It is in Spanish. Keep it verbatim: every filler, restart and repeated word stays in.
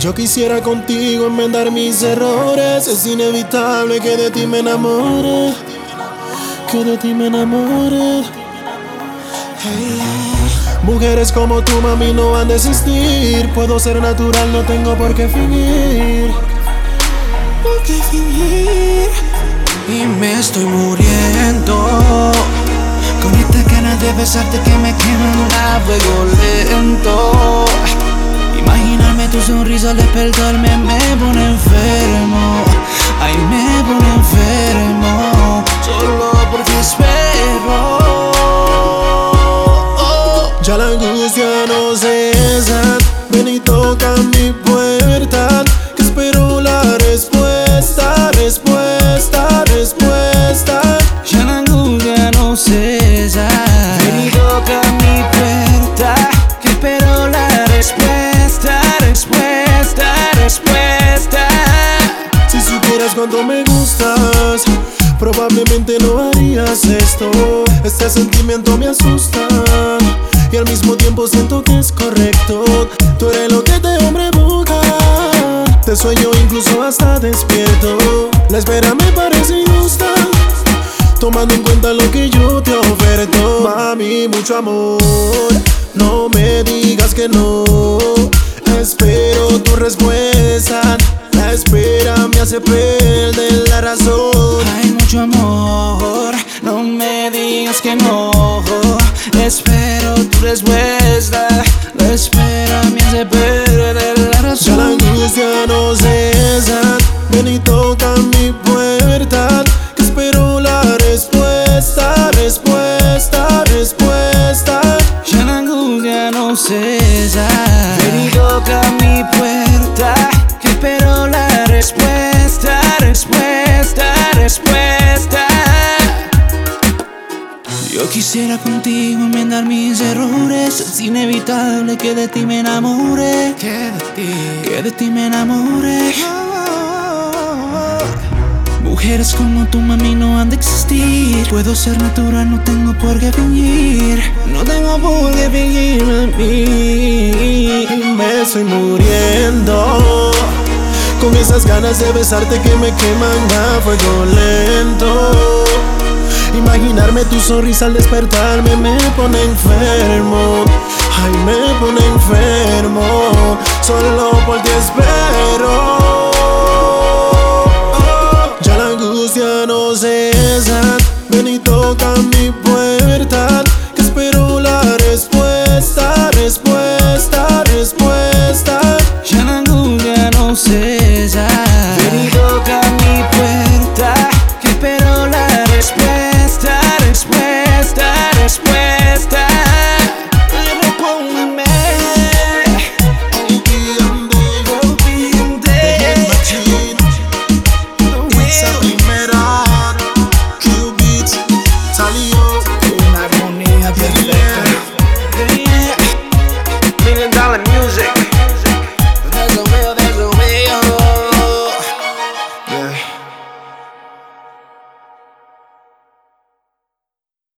Yo quisiera contigo enmendar mis errores. Es inevitable que de ti me enamore, que de ti me enamore. Hey. Mujeres como tú, mami, no van a existir. Puedo ser natural, no tengo por qué fingir, por qué fingir. Y me estoy muriendo con esta ganas de besarte que me queman a fuego lento. Imaginarme tu sonrisa al despertarme me pone enfermo. Ay, me pone enfermo. Solo porque espero. Ya la angustia no cesa. Ven y toca mi puerta, que espero la respuesta, respuesta, respuesta. Ya la angustia no cesa. Ven y toca mi puerta, que espero la respuesta, respuesta, respuesta. Si supieras cuánto me gustas, probablemente no harías esto. Este sentimiento me asusta y al mismo tiempo siento que es correcto. Tú eres lo que este hombre busca. Te sueño incluso hasta despierto. La espera me parece injusta, tomando en cuenta lo que yo te oferto. Mami, mucho amor, no me digas que no. Espero tu respuesta. La espera me hace perder la razón. Hay mucho amor, no me digas que no. Espero tu respuesta. La espera me hace perder la razón. Ya la angustia no cesa. Ven y toca mi puerta, que espero la respuesta, respuesta, respuesta. Ya la angustia no cesa. Ven y toca mi puerta, que espero la respuesta, respuesta, respuesta. Yo quisiera contigo enmendar mis errores. Es inevitable que de ti me enamore, que de ti, que de ti me enamore. Mujeres como tú, mami, no han de existir. Puedo ser natural, no tengo por qué fingir. No tengo por qué fingir, mami. Me estoy muriendo con esas ganas de besarte que me queman a fuego lento. Imaginarme tu sonrisa al despertarme me pone enfermo. Ay, me pone enfermo. Solo por ti espero. Oh, ya la angustia no sé